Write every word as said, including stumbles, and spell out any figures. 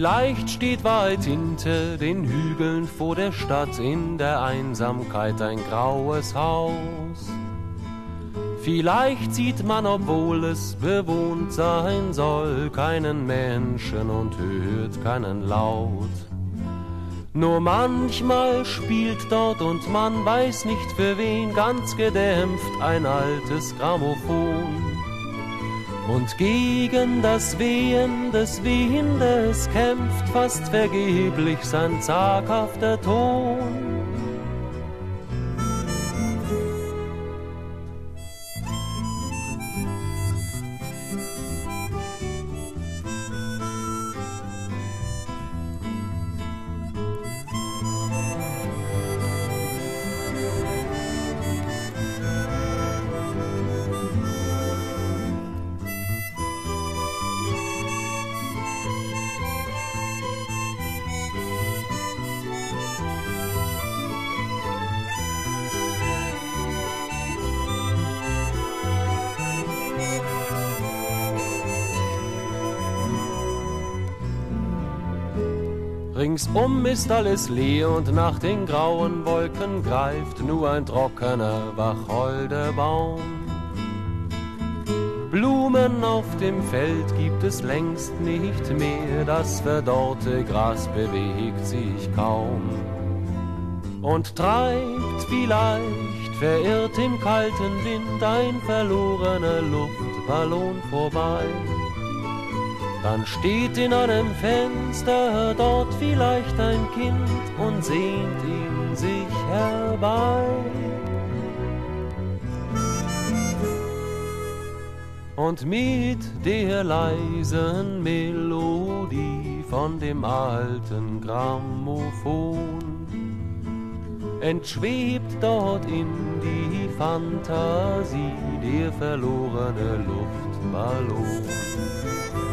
Vielleicht steht weit hinter den Hügeln vor der Stadt in der Einsamkeit ein graues Haus. Vielleicht sieht man, obwohl es bewohnt sein soll, keinen Menschen und hört keinen Laut. Nur manchmal spielt dort und man weiß nicht für wen ganz gedämpft ein altes Grammophon. Und gegen das Wehen des Windes kämpft fast vergeblich sein zaghafter Ton. Ringsum ist alles leer und nach den grauen Wolken greift nur ein trockener Wacholderbaum. Blumen auf dem Feld gibt es längst nicht mehr, das verdorrte Gras bewegt sich kaum und treibt vielleicht verirrt im kalten Wind ein verlorener Luftballon vorbei. Dann steht in einem Fenster dort vielleicht ein Kind und sehnt ihn sich herbei. Und mit der leisen Melodie von dem alten Grammophon entschwebt dort in die Fantasie der verlorene Luftballon.